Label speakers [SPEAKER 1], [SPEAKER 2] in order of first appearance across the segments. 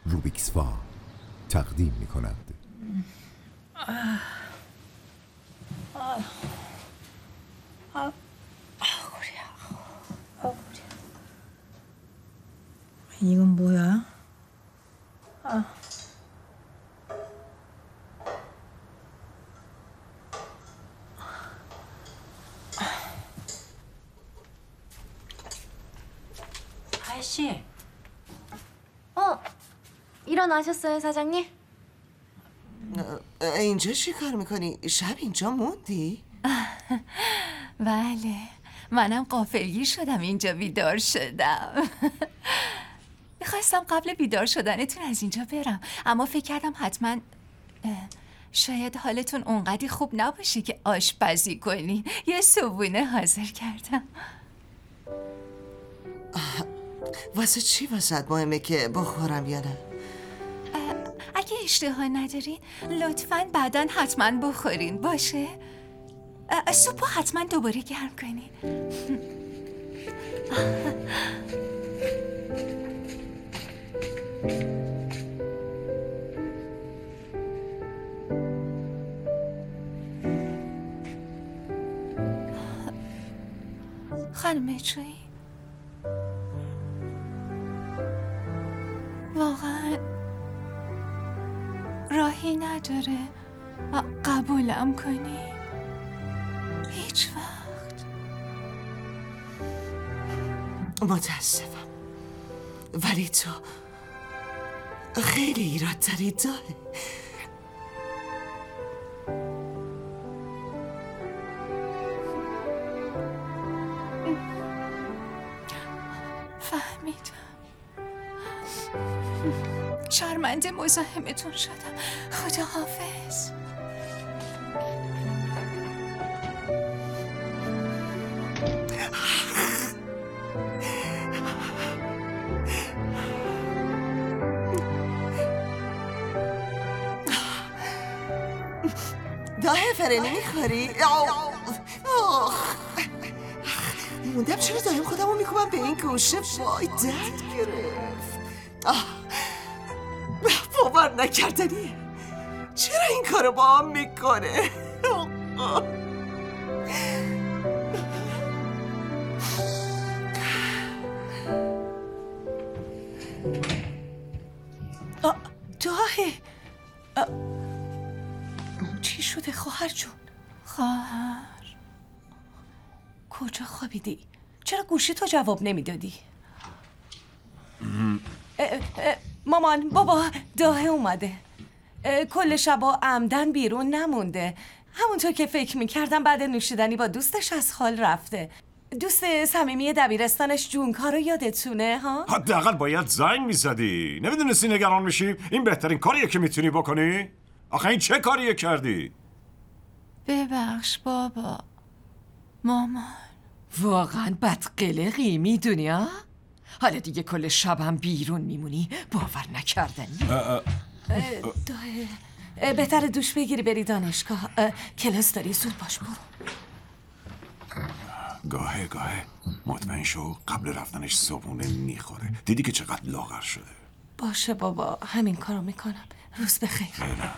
[SPEAKER 1] روبیکسوا تقدیم می کند.
[SPEAKER 2] 이건 뭐야?
[SPEAKER 3] 아저씨.
[SPEAKER 4] 일어나셨어요, 사장님?
[SPEAKER 5] اینجا چی کار میکنی؟ شب اینجا موندی؟
[SPEAKER 3] بله، منم غافلگیر شدم اینجا بیدار شدم. میخواستم قبل بیدار شدنتون از اینجا برم، اما فکر کردم حتما شاید حالتون اونقدی خوب نباشه که آشپزی کنی. یه صبحونه حاضر کردم.
[SPEAKER 5] واسه چی واسه مهمه که بخورم یا نه؟
[SPEAKER 3] اگه اشتها ندارین لطفاً بعداً حتما بخورین، باشه؟ سوپو حتما دوباره گرم کنین. خانم جویی، واقعا راهی نداره قبولم کنی؟ هیچ وقت.
[SPEAKER 5] متاسفم، ولی تو خیلی ایراد داری داره.
[SPEAKER 3] فهمیدم. شرمنده مزاحمتون شدم. خدا حافظ.
[SPEAKER 5] داهه فرنی میخوری؟ موندم چرا دایم خودمو میکنم به این گوشه. وای درد گرفت. باور نکردنیه. چرا این کارو با هم میکنه؟
[SPEAKER 2] داهه چی شده خواهر جون؟
[SPEAKER 3] خواهر
[SPEAKER 2] کجا خوابیدی؟ چرا گوشی تو جواب نمیدادی؟ مامان بابا داهه اومده. کل شبا عمدن بیرون نمونده. همونطور که فکر میکردم بعد نوشیدنی با دوستش از حال رفته. دوست صمیمی دبیرستانش جونکارو یادتونه ها؟
[SPEAKER 6] حداقل باید زنگ میزدی. نمیدونستی نگران میشی؟ این بهترین کاریه که میتونی بکنی. آخه این چه کاریه کردی؟
[SPEAKER 3] ببخش بابا. مامان
[SPEAKER 2] واقعا بدقلقی میدونی ها؟ حالا دیگه کل شبم بیرون میمونی. باور نکردنی. داهه بهتره دوش بگیری بری دانشگاه. کلاس داری، زود باش برو.
[SPEAKER 6] گاهه مطمئن شو قبل رفتنش صبحونه میخوره. دیدی که چقدر لاغر شده.
[SPEAKER 2] باشه بابا، همین کارو میکنم. روز بخیر.
[SPEAKER 6] نه.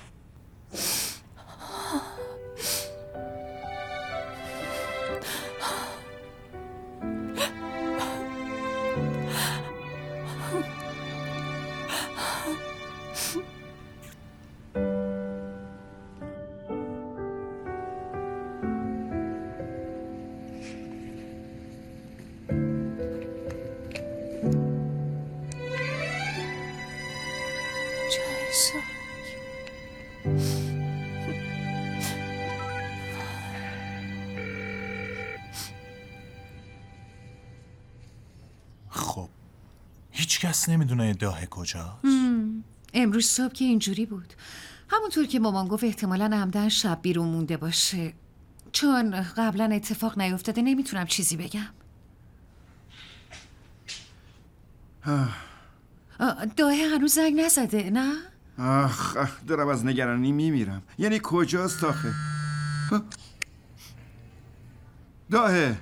[SPEAKER 7] خب هیچ کس نمیدونه داهه کجاست؟
[SPEAKER 8] امروز صبح که اینجوری بود. همونطور که مامان گفت احتمالاً عمدن شب بیرون مونده باشه. چون قبلا اتفاق نیفتاده نمیتونم چیزی بگم. داهه هنوز زنگ نزده نه؟
[SPEAKER 9] دارم از نگرانی میمیرم. یعنی کجاست آخه؟ داهه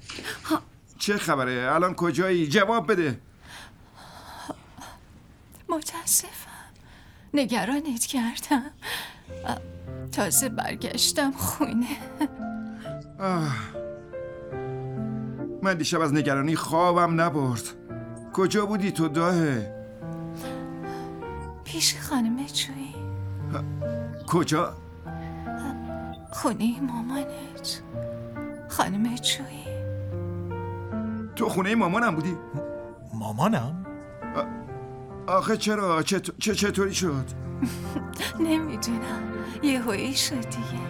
[SPEAKER 9] چه خبره؟ الان کجایی؟ جواب بده.
[SPEAKER 3] متاسفم، نگرانت کردم. تازه برگشتم خونه.
[SPEAKER 9] من دیشب از نگرانی خوابم نبرد. کجا بودی تو داهه؟
[SPEAKER 3] پیش خانم جویی.
[SPEAKER 9] کجا؟
[SPEAKER 3] خونه مامانت، خانم جویی.
[SPEAKER 9] تو خونه مامانم بودی؟
[SPEAKER 7] مامانم؟
[SPEAKER 9] آخه چرا؟ چطوری شد؟
[SPEAKER 3] نمیدونم، یهویی شد دیگه.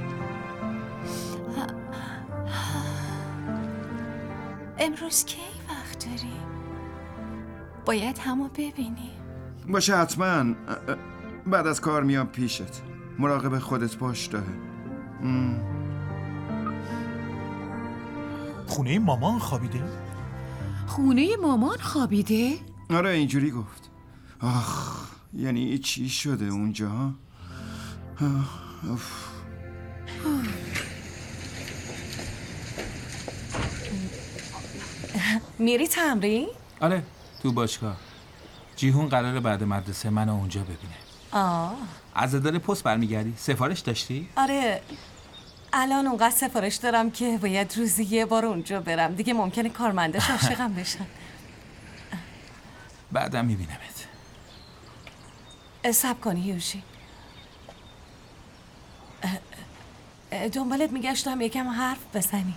[SPEAKER 3] امروز کی وقت داری؟ باید همو ببینی.
[SPEAKER 9] باشه حتما. بعد از کار میام پیشت. مراقب خودت باش داهه.
[SPEAKER 7] خونه مامان خوابیده؟
[SPEAKER 8] خونه مامان خوابیده؟
[SPEAKER 9] آره اینجوری گفت. آخ، یعنی چی شده اونجا؟
[SPEAKER 2] میری تمرین؟
[SPEAKER 10] آره تو باشگاه. جیهون قراره بعد مدرسه منو اونجا ببینه. از اداره پست برمیگردی؟ سفارش داشتی؟
[SPEAKER 2] آره، الان اونقدر سفارش دارم که باید روزی یه بار اونجا برم. دیگه ممکنه کارمنداش عاشقم بشن.
[SPEAKER 10] بعدم میبینمت.
[SPEAKER 2] صبر کن یوشی. دنبالت میگشتم یکم حرف بزنی.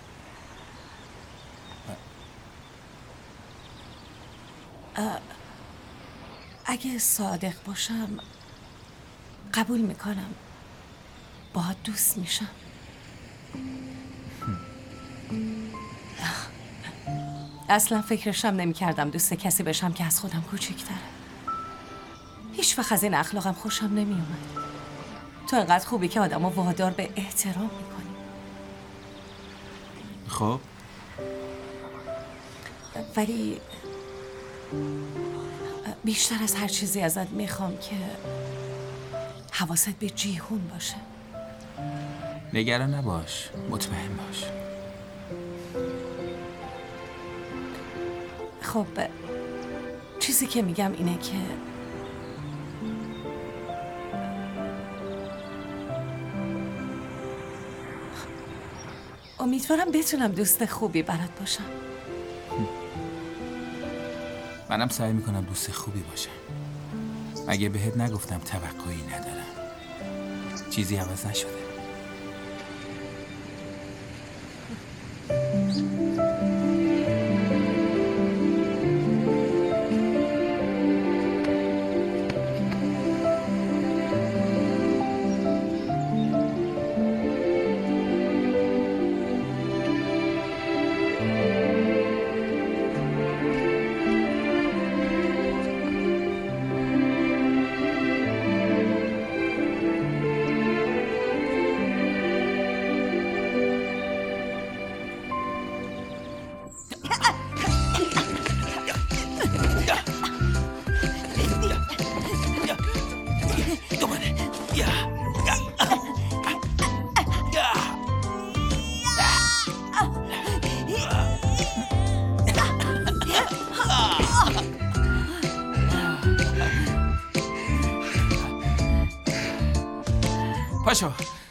[SPEAKER 2] اگه صادق باشم قبول میکنم، باهات دوست میشم. اصلا فکرشم نمیکردم دوست کسی بشم که از خودم کوچیک‌تره. هیچ وقت از این اخلاقم خوشم نمیومد. تو انقدر خوبی که آدمو وادار به احترام میکنی.
[SPEAKER 10] خب
[SPEAKER 2] ولی بیشتر از هر چیزی ازت میخوام که حواست به جیهون باشه.
[SPEAKER 10] نگران نباش، مطمئن باش.
[SPEAKER 2] خب چیزی که میگم اینه که امیدوارم بتونم دوست خوبی برات باشم.
[SPEAKER 10] منم سعی میکنم دوست خوبی باشم. اگه بهت نگفتم توقعی ندارم. چیزی عوض نشده. پاشو.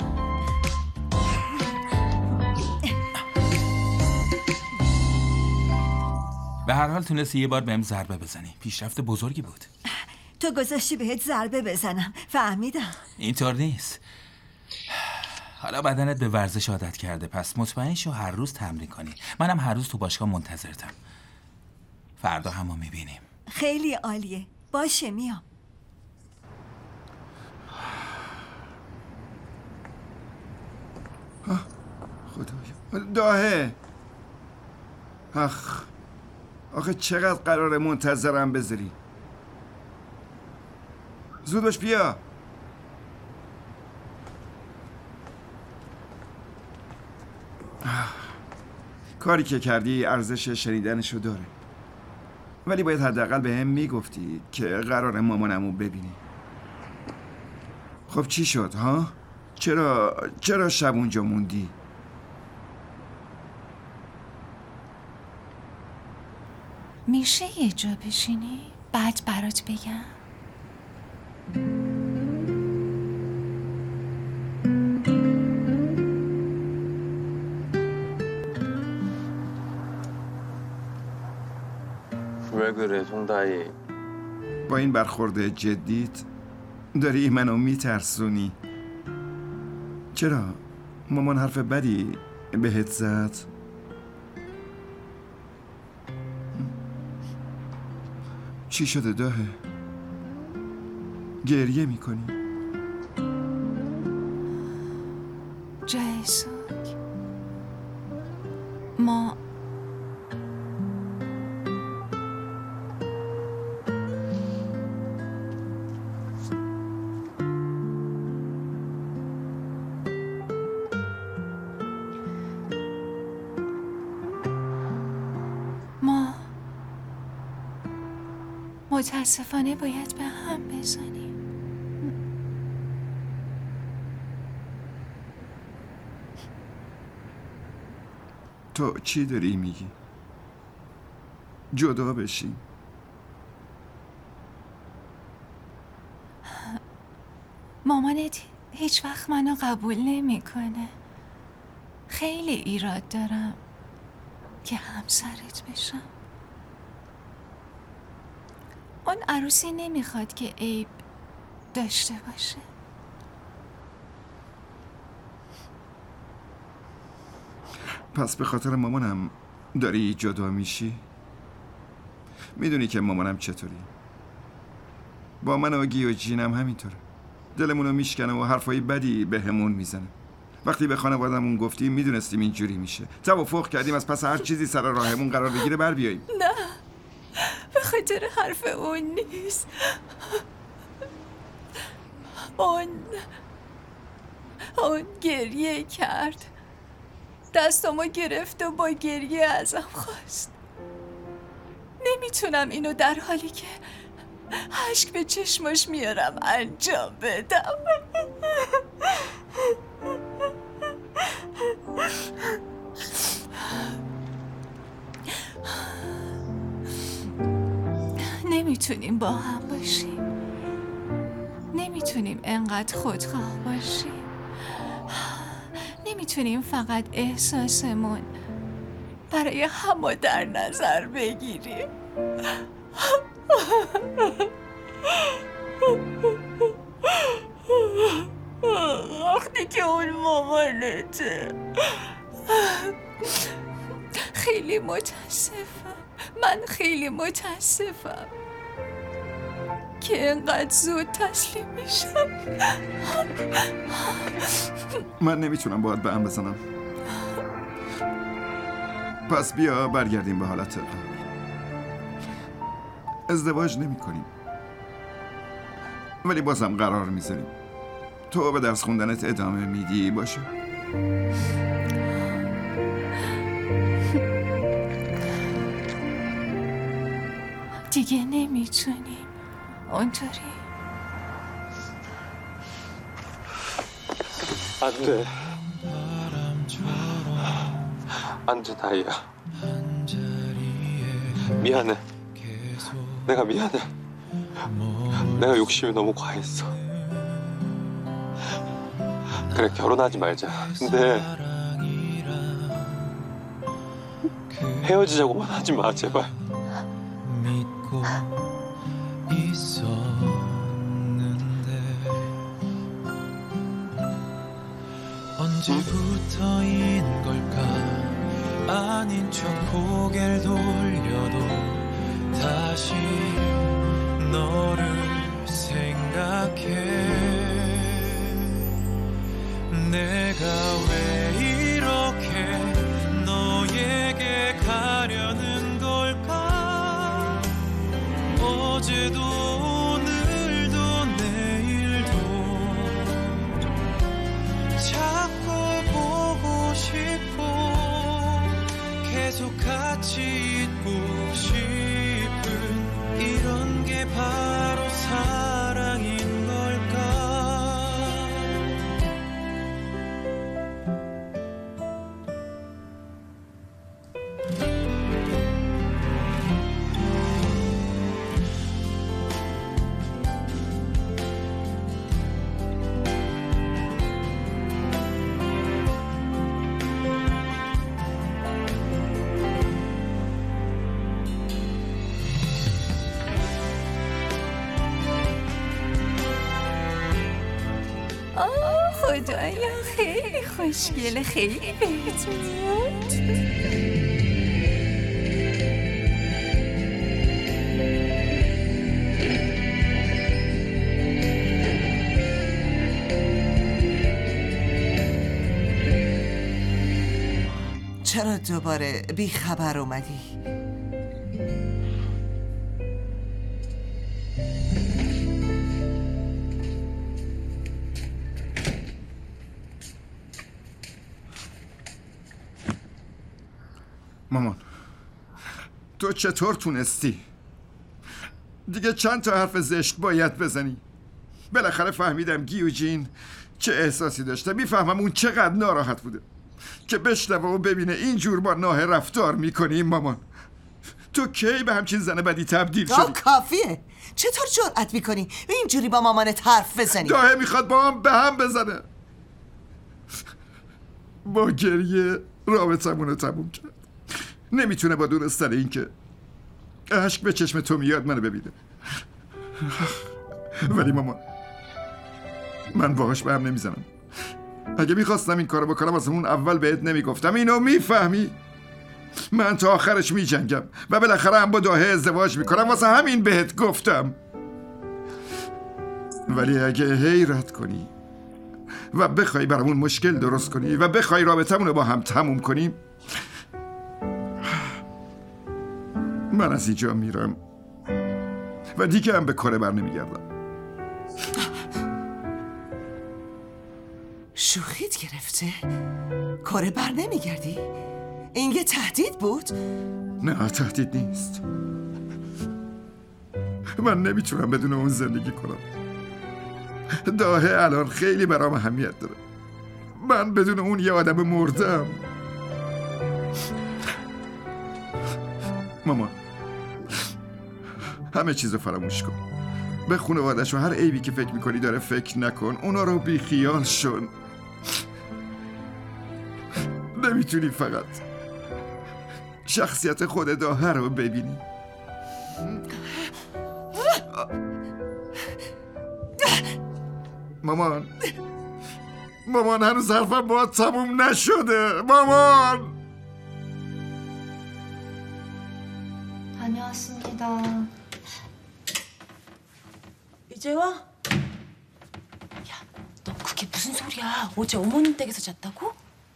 [SPEAKER 10] به هر حال تونستی یه بار بهم ضربه بزنی. پیشرفت بزرگی بود.
[SPEAKER 11] تو گذاشتی بهت ضربه بزنم. فهمیدم.
[SPEAKER 10] اینطور نیست. حالا بدنت به ورزش عادت کرده، پس مطمئن شو هر روز تمرین کنی. منم هر روز تو باشگاه منتظرتم. فردا همو میبینیم.
[SPEAKER 11] خیلی عالیه. باشه میام.
[SPEAKER 9] خدایا داهه. آخه چقدر قراره منتظرم بذاری؟ زود باش بیا. کاری که کردی ارزش شنیدنشو داره، ولی باید حداقل به هم میگفتی که قراره مامانمو ببینی. خب چی شد ها؟ چرا شب اونجا موندی؟
[SPEAKER 3] میشه یه جا بشینی؟ بعد برات بگم.
[SPEAKER 12] 그래 송다희.
[SPEAKER 9] با این برخورد جدیت داری منو میترسونی. چرا؟ مامان حرف بدی بهت زد؟ چی شده داهه؟ گریه میکنی؟
[SPEAKER 3] جیسوک ما متاسفانه باید به هم بزنیم.
[SPEAKER 9] تو چی داری میگی؟ جدا بشیم؟
[SPEAKER 3] مامانت هیچ وقت منو قبول نمیکنه. خیلی ایراد دارم که همسرت بشم. اون عروسی نمیخواد که عیب داشته باشه.
[SPEAKER 9] پس به خاطر مامانم داری جدا میشی؟ میدونی که مامانم چطوری؟ با من و گی و جینم همینطوره. دلمونو میشکنه و حرفای بدی به همون میزنه. وقتی به خانوادمون گفتیم میدونستیم اینجوری میشه. توافق کردیم از پس هر چیزی سر راهمون قرار بگیره بر بیاییم.
[SPEAKER 3] نه، به خاطر حرف اون نیست. اون گریه کرد، دستامو گرفت و با گریه ازم خواست. نمیتونم اینو در حالی که اشک به چشماش میارم انجام بدم. نمیتونیم با هم باشیم. نمیتونیم انقدر خودخواه باشیم. نمیتونیم فقط احساسمون برای همو در نظر بگیریم. وقتی که اون مامانته. خیلی متاسفم. من خیلی متاسفم که انقدر زود تسلیم میشم.
[SPEAKER 9] من نمیتونم باهات به هم بزنم. پس بیا برگردیم به حالت قبل. ازدواج نمی کنیم، ولی بازم قرار میذاریم تو به درس خوندنت ادامه میدی. باشه؟
[SPEAKER 3] دیگه نمیتونیم اونطوری.
[SPEAKER 12] 안돼 안돼 다이야. 미안해. 내가 미안해. 내가 욕심이 너무 과했어. 그래 결혼하지 말자. 근데 헤어지자고만 하지 마 제발. 믿고 있었는데 언제부터인 걸까? 아닌 척 고개를 돌려도 다시 너를 생각해. 내가 왜 이렇게 너에게 가려는 걸까? 어제도 오늘도 내일도 자꾸 보고 싶고 계속 같이 있고 싶은 이런 게 바로 사랑인 걸까?
[SPEAKER 3] خدایا خیلی خوشگله، خیلی بهت میاد.
[SPEAKER 5] چرا دوباره بی خبر اومدی؟
[SPEAKER 9] مامان تو چطور تونستی؟ دیگه چند تا حرف زشت باید بزنی؟ بالاخره فهمیدم گیوجین چه احساسی داشته. میفهمم اون چقدر ناراحت بوده که بشنوه و ببینه اینجور با ناه رفتار میکنی. مامان تو کی به همچین زن بدی تبدیل شدی؟
[SPEAKER 5] کافیه. چطور جرأت میکنی اینجوری با مامانت حرف بزنی؟
[SPEAKER 9] داهه میخواد با هم به هم بزنه. با گریه رابطمون رو تموم کرد. نمیتونه با دونستن این که اشک به چشم تو میاد منو ببینه. ولی مامان من باهاش به هم نمیزنم. اگه میخواستم این کارو بکنم واسه اون اول بهت نمیگفتم. اینو میفهمی؟ من تا آخرش میجنگم و بالاخره هم با داهه ازدواج میکنم. واسه همین بهت گفتم. ولی اگه حیرت کنی و بخوای برامون مشکل درست کنی و بخوای رابطمون رو با هم تموم کنیم، من از اینجا میرم و دیگه هم به کار بر نمیگردم.
[SPEAKER 5] شوخیت گرفته؟ کار بر نمیگردی؟ این یه تهدید بود؟
[SPEAKER 9] نه تهدید نیست. من نمیتونم بدون اون زندگی کنم. داهه الان خیلی برام اهمیت داره. من بدون اون یه آدم مردم. مامان همه چیزو فراموش کن. به خانواده‌اش و هر عیبی که فکر میکنی داره فکر نکن. اونا رو بی خیال شن. نمیتونی فقط شخصیت خود داهه رو ببینی. مامان هنوز حرفم باید تموم نشده. مامان
[SPEAKER 4] 다녀왔습니다.
[SPEAKER 2] 이제 와? 야, 너 그게 무슨 소리야? 어제 어머님 댁에서 잤다고?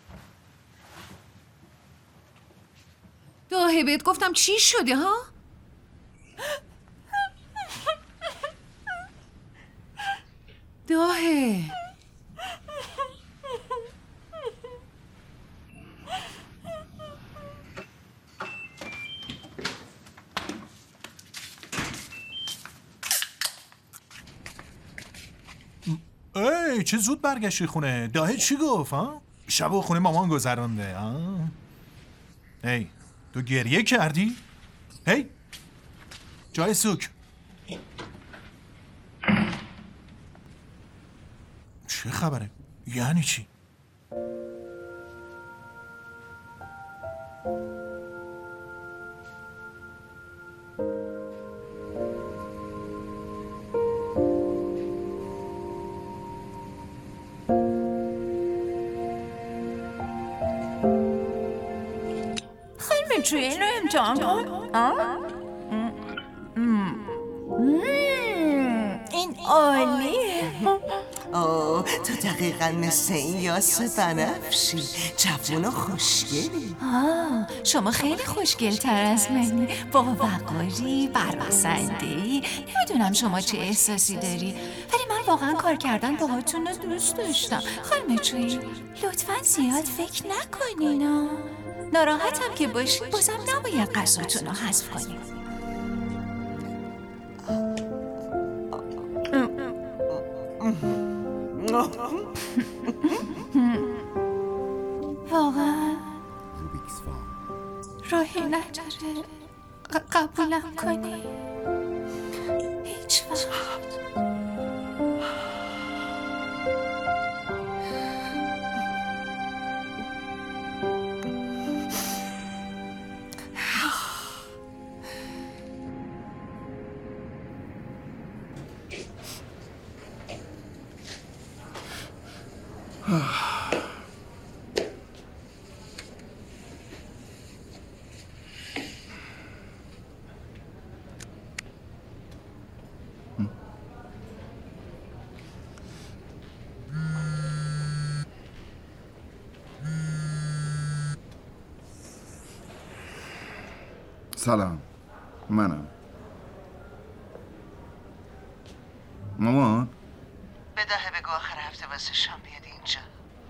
[SPEAKER 8] داهه بهت گفتم چی شده ها؟ داهه
[SPEAKER 7] ای چه زود برگشتی خونه. داهه چی گفت ها؟ شبو خونه مامان گذرانده ها؟ ای تو گریه کردی؟ هی جای سوک چه خبره؟ یعنی چی؟
[SPEAKER 3] خیلی امتحان این عالیه.
[SPEAKER 5] تو دقیقا مثل این یاس بنفشی. جوون و خوشگلی.
[SPEAKER 3] شما خیلی خوشگل تر از منی. با وقاری، برپسندی. نمیدونم شما چه احساسی داری ولی من واقعا کار کردن باهاتون رو دوست داشتم. خانم چویی لطفا زیاد فکر نکنین. ناراحتم که باشید بازم نباید قصاتون رو حذف کنیم. واقعا راهی نداره قبولم کنی؟ هیچ وقت.
[SPEAKER 9] سلام، منم. مامان
[SPEAKER 5] به دهه بگو آخر هفته واسه شام بیاد اینجا.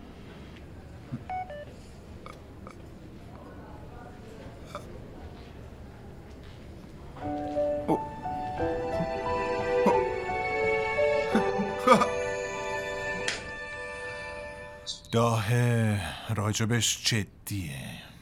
[SPEAKER 7] داهه راجبش جدیه.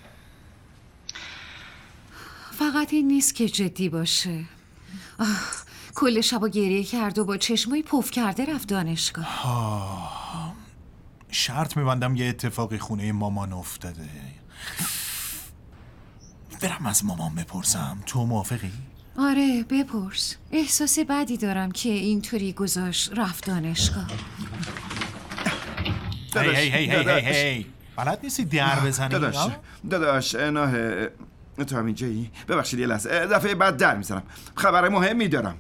[SPEAKER 8] فقط این نیست که جدی باشه. کل شبا گریه کرد و با چشمای پف کرده رفت دانشگاه.
[SPEAKER 7] شرط میبندم یه اتفاقی خونه مامان افتاده. برم از مامان بپرسم، تو موافقی؟
[SPEAKER 8] آره بپرس. احساس بدی دارم که اینطوری گذاشت رفت دانشگاه.
[SPEAKER 7] هی بلد نیستی در بزنی؟
[SPEAKER 9] داداش نه تو هم اینجایی؟ ببخشید یه لحظه، دفعه بعد در میزنم. خبر مهمی دارم.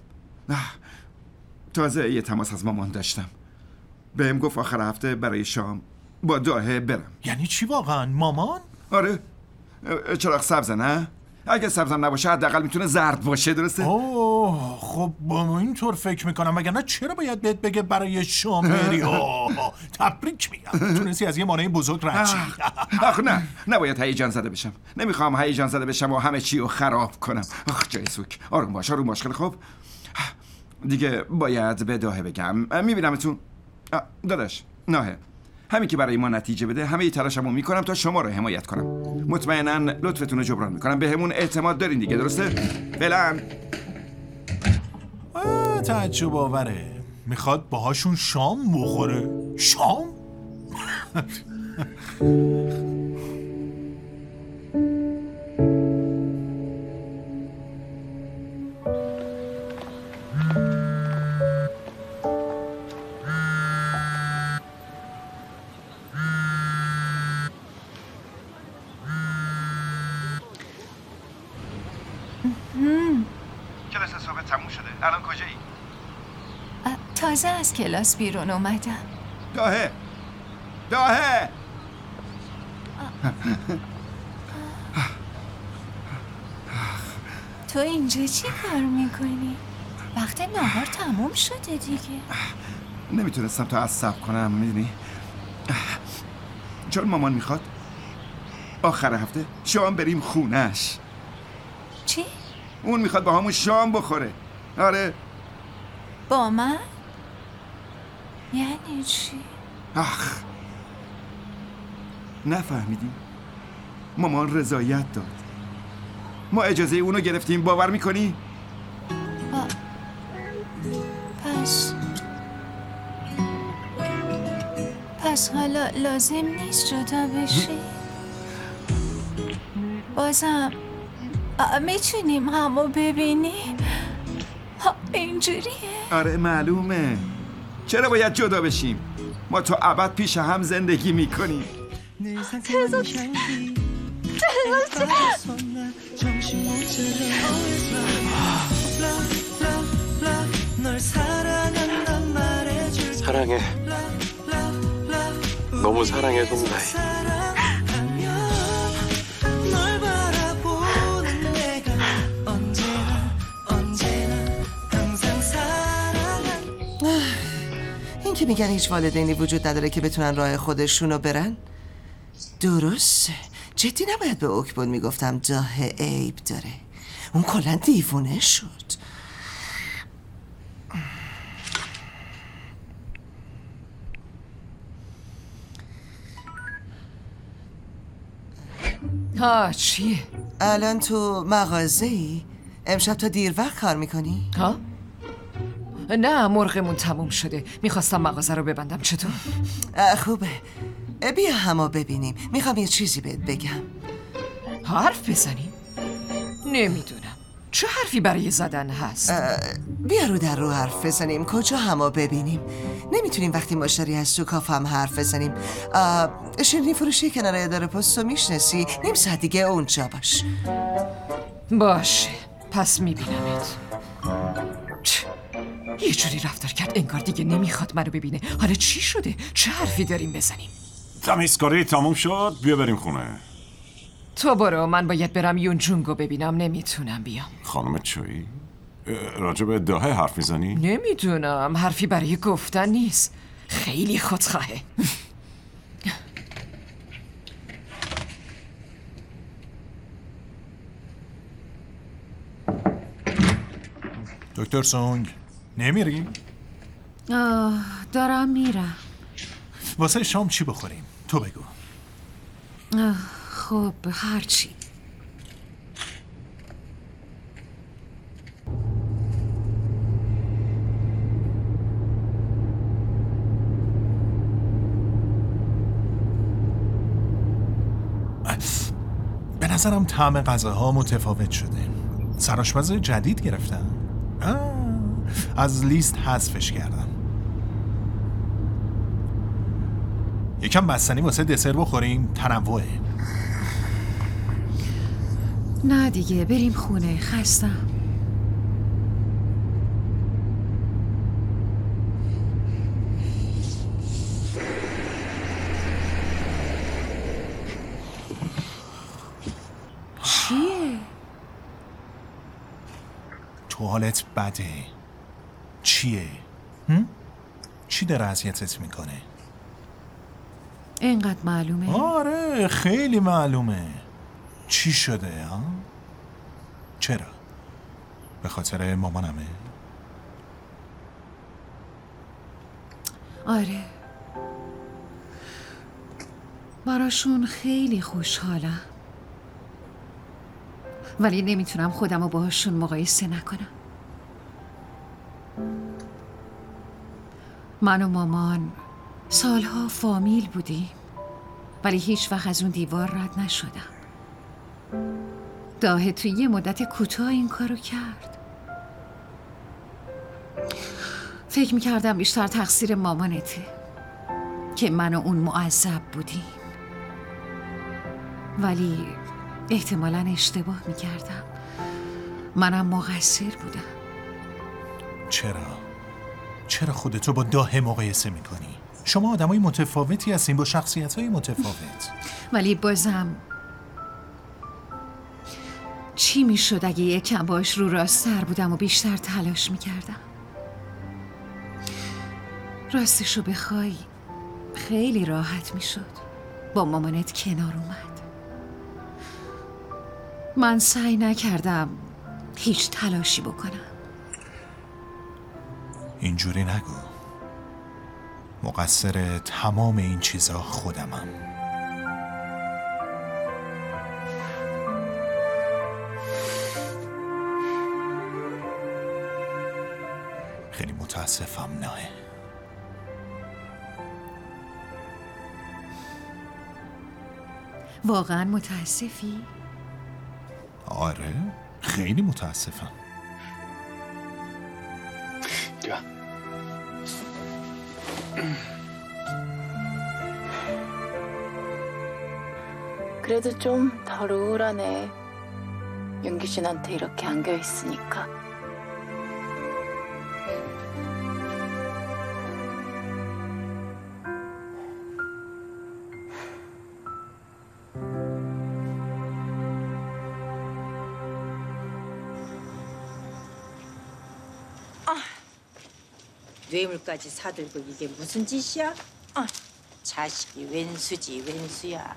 [SPEAKER 9] تازه یه تماس از مامان داشتم. بهم گفت آخر هفته برای شام با داهه برم.
[SPEAKER 7] یعنی چی واقعا؟ مامان؟
[SPEAKER 9] آره. چراغ سبزه نه؟ اگه سبزم نباشه حداقل میتونه زرد باشه، درسته؟
[SPEAKER 7] اوه خب با اینطور فکر میکنم، وگرنه چرا باید بهت بگه برای شام بری؟ تبریک میگم، تونستی از یه مانع بزرگ رد شی.
[SPEAKER 9] آخ نه، نباید هیجان زده بشم. نمیخوام هیجان زده بشم و همه چی رو خراب کنم. آخ جای سوک، آروم باش خیلی خوب. دیگه باید به داهه بگم میبینمتون. داداش ناهه، همین که برای ما نتیجه بده همه تلاشمو میکنم تا شما رو حمایت کنم. مطمئناً لطفتون رو جبران میکنم. بهمون اعتماد دارین دیگه، درسته؟ فعلا.
[SPEAKER 7] تعجب آوره، میخواد باهاشون شام بخوره. شام؟
[SPEAKER 9] کلاس صبح تموم شده. الان کجایی؟
[SPEAKER 3] تازه از کلاس بیرون اومدم.
[SPEAKER 9] داهه
[SPEAKER 3] تو اینجا چی کار میکنی؟ وقت نهار تموم شده دیگه.
[SPEAKER 9] نمیتونستم تا از صبر کنم، میدونی؟ چون مامان میخواد آخر هفته شام بریم خونش.
[SPEAKER 3] چی؟
[SPEAKER 9] اون میخواد با همون شام بخوره. آره.
[SPEAKER 3] با من؟ یعنی چی؟
[SPEAKER 9] آخ نفهمیدیم. مامان رضایت داد، ما اجازه اونو گرفتیم. باور میکنی؟
[SPEAKER 3] پس حالا لازم نیست جدا بشی؟ بازم میتونیم همو ببینیم؟ اینجوریه؟
[SPEAKER 9] آره معلومه. چرا باید جدا بشیم؟ ما تا ابد پیش هم زندگی میکنیم.
[SPEAKER 13] 사랑해. 너무 사랑해, 송다희.
[SPEAKER 5] این که میگن هیچ والدینی وجود نداره که بتونن راه خودشونو برن درسته. جدی نباید به اوکبون میگفتم داهه عیب داره. اون کلا دیوونه شد.
[SPEAKER 2] چیه؟
[SPEAKER 5] الان تو مغازه‌ای؟ امشب تا دیر وقت کار میکنی؟
[SPEAKER 2] نه مرغمون تموم شده. میخواستم مغازه رو ببندم. چطور؟
[SPEAKER 5] خوبه، بیا همو ببینیم. میخوام یه چیزی بهت بگم.
[SPEAKER 2] حرف بزنیم؟ نمیدونم. چه حرفی برای زدن هست؟
[SPEAKER 5] بیا رو در رو حرف بزنیم، کجا همو ببینیم. نمیتونیم وقتی مشتری از تو کاف هم حرف بزنیم. شیرینی فروشی کنار اداره پستو میشناسی؟ نیم ساعت دیگه اونجا باش.
[SPEAKER 2] باشه، پس میبینمت. یه جوری رفتار کرد انگار دیگه نمیخواد منو ببینه. حالا چی شده؟ چه حرفی داریم بزنیم؟
[SPEAKER 6] تمیزکاری تموم شد، بیا بریم خونه.
[SPEAKER 2] تو برو، من باید برم یون جونگو ببینم، نمیتونم بیام.
[SPEAKER 6] خانم چویی؟ راجع به داهه حرف میزنی؟
[SPEAKER 2] نمیدونم، حرفی برای گفتن نیست. خیلی خودخواهه.
[SPEAKER 7] دکتر سونگ نمیری؟
[SPEAKER 8] دارم میرم.
[SPEAKER 7] واسه شام چی بخوریم؟ تو بگو.
[SPEAKER 8] خب هرچی.
[SPEAKER 7] به نظرم طعم غذاها متفاوت شده. سرآشپز جدید گرفتم. از لیست حذفش کردم. یکم بستنی واسه دسر بخوریم، تنوعه.
[SPEAKER 8] نه دیگه، بریم خونه، خستم. چیه؟
[SPEAKER 7] توالت بده. چیه؟ چی داره اذیتت میکنه؟
[SPEAKER 8] اینقدر معلومه؟
[SPEAKER 7] آره خیلی معلومه. چی شده ها؟ چرا؟ به خاطر مامانمه؟
[SPEAKER 8] آره، براشون خیلی خوشحالم، ولی نمیتونم خودم رو باهاشون مقایسه نکنم. من و مامان سالها فامیل بودیم، ولی هیچ وقت از اون دیوار رد نشدم. داهه توی یه مدت کوتاه این کارو کرد. فکر میکردم بیشتر تقصیر مامانته که من و اون معذب بودیم، ولی احتمالاً اشتباه میکردم. منم مقصر بودم.
[SPEAKER 7] چرا خودتو با داهه مقایسه میکنی؟ شما آدمای متفاوتی هستین با شخصیت‌های متفاوت.
[SPEAKER 8] ولی بازم چی میشد اگه یکم باش رو راست‌تر بودم و بیشتر تلاش میکردم؟ راستشو بخوای خیلی راحت میشد با مامانت کنار اومد. من سعی نکردم هیچ تلاشی بکنم.
[SPEAKER 7] اینجوری نگو. مقصر تمام این چیزا خودمم. خیلی متاسفم نه.
[SPEAKER 8] واقعا متاسفی؟
[SPEAKER 7] آره خیلی متاسفم.
[SPEAKER 14] 그래도 좀 덜 우울하네. 윤기준한테 이렇게 안겨 있으니까.
[SPEAKER 15] 뇌물까지 사들고 이게 무슨 짓이야? 자식이 웬수지 웬수야.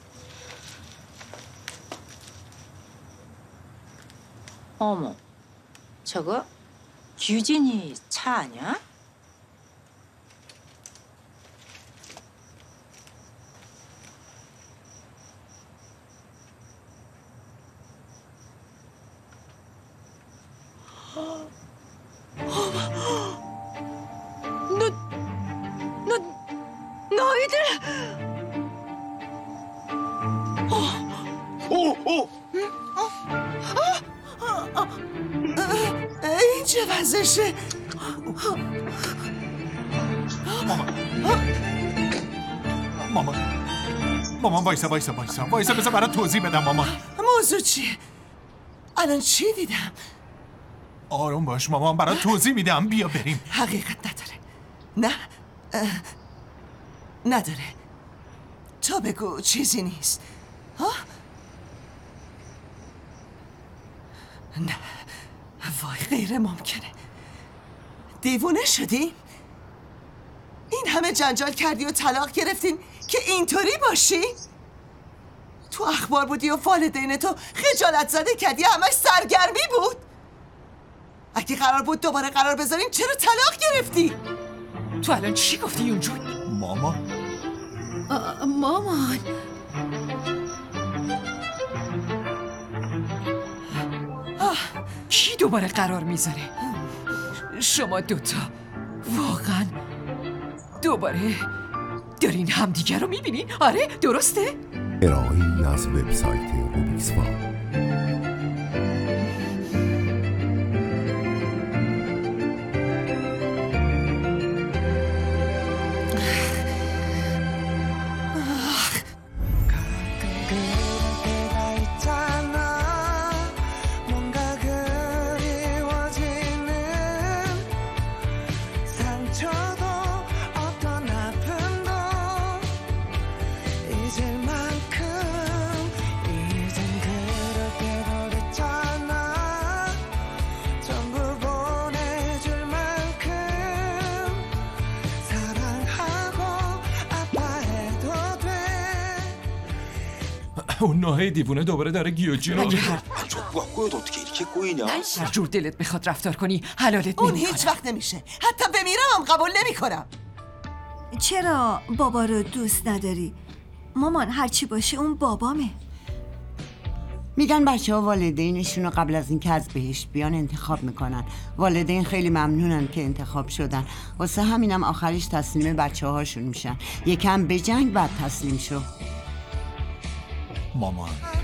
[SPEAKER 15] 어머, 저거 규진이 차 아니야?
[SPEAKER 14] 너희들!
[SPEAKER 5] ورزشه.
[SPEAKER 7] مامان وایسا بذار برات توضیح بدم مامان.
[SPEAKER 5] موضوع چیه؟ الان چی دیدم؟
[SPEAKER 7] آروم باش مامان، برات توضیح میدم. بیا بریم.
[SPEAKER 5] حقیقت نداره. نه نداره. تو بگو چیزی نیست. ها؟ نه وای غیر ممکنه. دیوونه شدی؟ این همه جنجال کردی و طلاق گرفتین که اینطوری باشی؟ تو اخبار بودی و والدین تو خجالت زده کردی، همش سرگرمی بود. اگه قرار بود دوباره قرار بذارین چرا طلاق گرفتی؟
[SPEAKER 2] تو الان چی گفتی یونجون؟
[SPEAKER 7] مامان
[SPEAKER 8] مامان
[SPEAKER 2] کی دوباره قرار میذاره؟ شما دوتا واقعا دوباره دارین همدیگه رو میبینین؟ آره درسته؟
[SPEAKER 1] ارائه‌ای از وبسایت روبیکسفا.
[SPEAKER 7] اون ناهی دیوونه دوباره داره گیوجین رو
[SPEAKER 2] هر جور دلت بخواد رفتار کنی حلالت
[SPEAKER 5] اون
[SPEAKER 2] نمی‌کنم.
[SPEAKER 5] هیچ وقت نمیشه. حتی بمیرم هم قبول نمی‌کنم.
[SPEAKER 11] چرا بابا رو دوست نداری؟ مامان هرچی باشه اون بابامه.
[SPEAKER 16] میگن بچه ها والدینشون رو قبل از اینکه از بهشت بیان انتخاب میکنن. والدین خیلی ممنونن که انتخاب شدن، واسه همینم آخرش تسلیم بچه هاشون میشن. یکم بجنگ بعد تسلیم شو.
[SPEAKER 7] مامان